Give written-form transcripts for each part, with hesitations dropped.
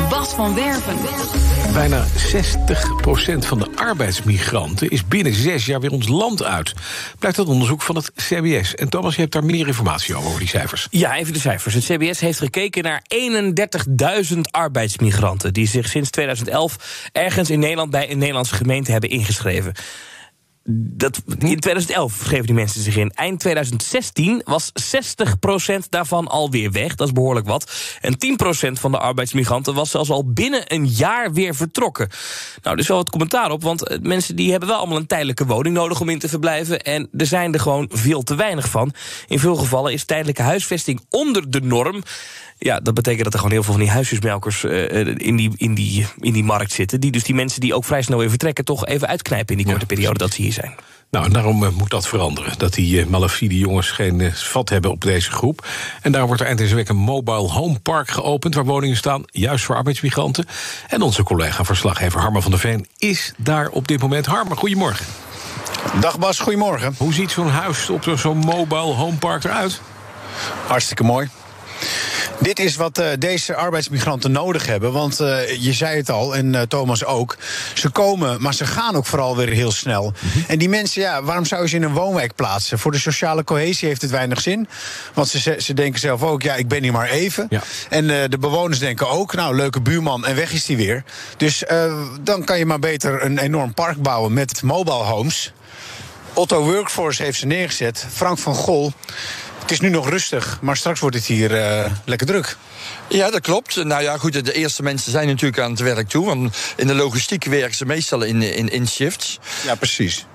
Bas van Werven. Bijna 60% van de arbeidsmigranten is binnen 6 jaar weer ons land uit. Blijkt uit onderzoek van het CBS. En Thomas, je hebt daar meer informatie over die cijfers. Ja, even de cijfers. Het CBS heeft gekeken naar 31.000 arbeidsmigranten die zich sinds 2011 ergens in Nederland bij een Nederlandse gemeente hebben ingeschreven. In 2011 schreven die mensen zich in. Eind 2016 was 60% daarvan alweer weg. Dat is behoorlijk wat. En 10% van de arbeidsmigranten was zelfs al binnen een jaar weer vertrokken. Nou, er is wel wat commentaar op, want mensen die hebben wel allemaal een tijdelijke woning nodig om in te verblijven. En er zijn er gewoon veel te weinig van. In veel gevallen is tijdelijke huisvesting onder de norm. Ja, dat betekent dat er gewoon heel veel van die huisjesmelkers in die markt zitten. Die dus die mensen die ook vrij snel weer vertrekken toch even uitknijpen in die korte periode dat ze hier zijn. Nou, en daarom moet dat veranderen. Dat die malafide jongens geen vat hebben op deze groep. En daar wordt er eind deze week een mobile home park geopend, waar woningen staan, juist voor arbeidsmigranten. En onze collega-verslaggever Harmen van der Veen is daar op dit moment. Harmen, goedemorgen. Dag Bas, goedemorgen. Hoe ziet zo'n huis op zo'n mobile home park eruit? Hartstikke mooi. Dit is wat deze arbeidsmigranten nodig hebben. Want je zei het al, en Thomas ook. Ze komen, maar ze gaan ook vooral weer heel snel. Mm-hmm. En die mensen, ja, waarom zou je ze in een woonwijk plaatsen? Voor de sociale cohesie heeft het weinig zin. Want ze denken zelf ook, ja, ik ben hier maar even. Ja. En de bewoners denken ook, nou, leuke buurman, en weg is die weer. Dus dan kan je maar beter een enorm park bouwen met mobile homes. Otto Workforce heeft ze neergezet. Frank van Gol. Het is nu nog rustig, maar straks wordt het hier lekker druk. Ja, dat klopt. Nou ja, goed, de eerste mensen zijn natuurlijk aan het werk toe. Want in de logistiek werken ze meestal in shifts. Ja, precies.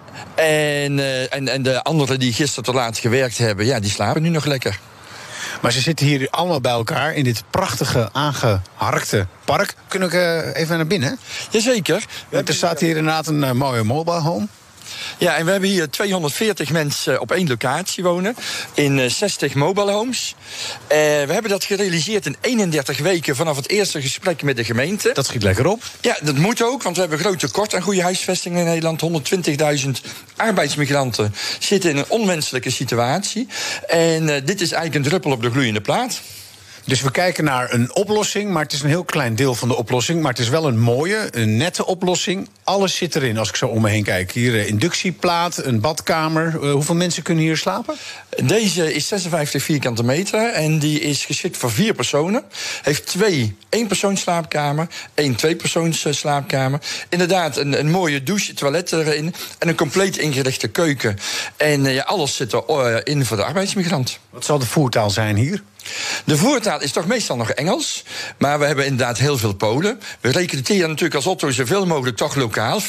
En de anderen die gisteren te laat gewerkt hebben, ja, die slapen nu nog lekker. Maar ze zitten hier allemaal bij elkaar in dit prachtige, aangeharkte park. Kunnen we even naar binnen? Jazeker. Er staat hier inderdaad een mooie mobile home. Ja, en we hebben hier 240 mensen op 1 locatie wonen. In 60 mobile homes. We hebben dat gerealiseerd in 31 weken vanaf het eerste gesprek met de gemeente. Dat schiet lekker op. Ja, dat moet ook, want we hebben groot tekort aan goede huisvesting in Nederland. 120.000 arbeidsmigranten zitten in een onwenselijke situatie. En dit is eigenlijk een druppel op de gloeiende plaat. Dus we kijken naar een oplossing, maar het is een heel klein deel van de oplossing. Maar het is wel een mooie, een nette oplossing. Alles zit erin als ik zo om me heen kijk. Hier inductieplaat, een badkamer. Hoeveel mensen kunnen hier slapen? Deze is 56 vierkante meter en die is geschikt voor 4 personen. Heeft 2 eenpersoonsslaapkamer, 1 tweepersoonsslaapkamer. Inderdaad, een mooie douche, toilet erin en een compleet ingerichte keuken. En alles zit erin voor de arbeidsmigrant. Wat zal de voertaal zijn hier? De voertaal is toch meestal nog Engels, maar we hebben inderdaad heel veel Polen. We recruteren natuurlijk als Otto zoveel mogelijk toch lokaal, 40%.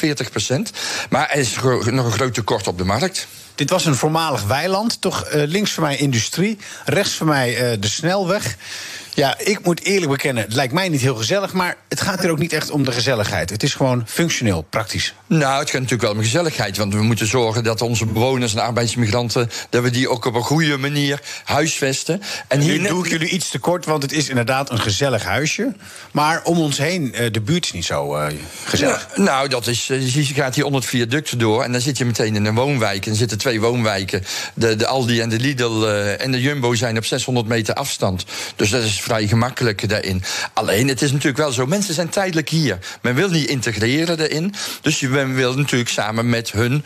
Maar er is nog een groot tekort op de markt. Dit was een voormalig weiland, toch links van mij industrie, rechts van mij de snelweg. Ja, ik moet eerlijk bekennen, het lijkt mij niet heel gezellig, maar het gaat hier ook niet echt om de gezelligheid. Het is gewoon functioneel, praktisch. Nou, het gaat natuurlijk wel om gezelligheid, want we moeten zorgen dat onze bewoners en arbeidsmigranten, dat we die ook op een goede manier huisvesten. En hier doe ik jullie iets tekort, want het is inderdaad een gezellig huisje. Maar om ons heen, de buurt is niet zo gezellig. Nou, dat is, je gaat hier onder het viaduct door en dan zit je meteen in een woonwijk. En er zitten 2 woonwijken. De Aldi en de Lidl en de Jumbo zijn op 600 meter afstand. Dus dat is vrij gemakkelijk daarin. Alleen, het is natuurlijk wel zo, mensen zijn tijdelijk hier. Men wil niet integreren daarin. Dus men wil natuurlijk samen met hun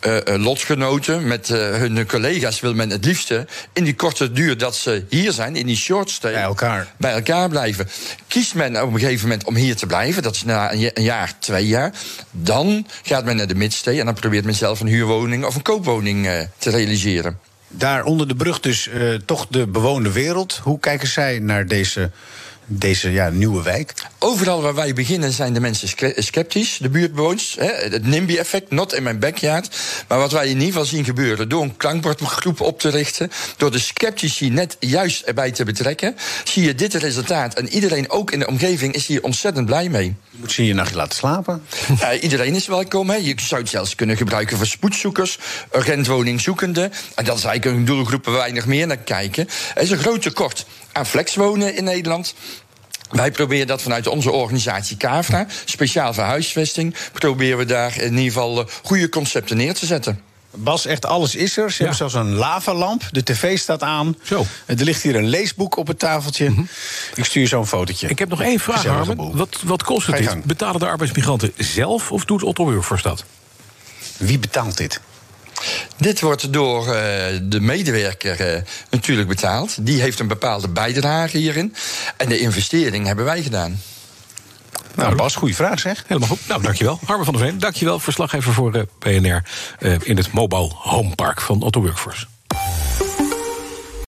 lotgenoten, met hun collega's, wil men het liefste in die korte duur dat ze hier zijn, in die short stay, bij elkaar blijven. Kiest men op een gegeven moment om hier te blijven, dat is na een jaar, 2 jaar, dan gaat men naar de midstay en dan probeert men zelf een huurwoning of een koopwoning te realiseren. Daar onder de brug dus toch de bewoonde wereld. Hoe kijken zij naar deze nieuwe wijk? Overal waar wij beginnen zijn de mensen sceptisch, de buurtbewoners. Het NIMBY-effect, not in my backyard. Maar wat wij in ieder geval zien gebeuren, door een klankbordgroep op te richten, door de sceptici net juist erbij te betrekken, zie je dit resultaat. En iedereen, ook in de omgeving, is hier ontzettend blij mee. Je moet ze hier een nachtje laten slapen. Iedereen is welkom. Je zou het zelfs kunnen gebruiken voor spoedzoekers, urgentwoningzoekenden. En dat is eigenlijk een doelgroep waar wij nog meer naar kijken. Er is een groot tekort aan flexwonen in Nederland. Wij proberen dat vanuit onze organisatie CAVRA, speciaal voor huisvesting, proberen we daar in ieder geval goede concepten neer te zetten. Bas, echt alles is er. Ze hebben zelfs een lavalamp. De tv staat aan. Zo. Er ligt hier een leesboek op het tafeltje. Ik stuur zo een fotootje. Ik heb nog één vraag, Gezellige Harmen. boel. Wat kost het Ga je dit? gang. Betalen de arbeidsmigranten zelf of doet Otto Workforce dat? Wie betaalt dit? Dit wordt door de medewerker natuurlijk betaald. Die heeft een bepaalde bijdrage hierin. En de investering hebben wij gedaan. Nou, Bas, goede vraag zeg. Helemaal goed. Nou, dankjewel. Harmen van der Veen, dankjewel. Verslaggever voor BNR in het Mobile Home Park van Otto Workforce.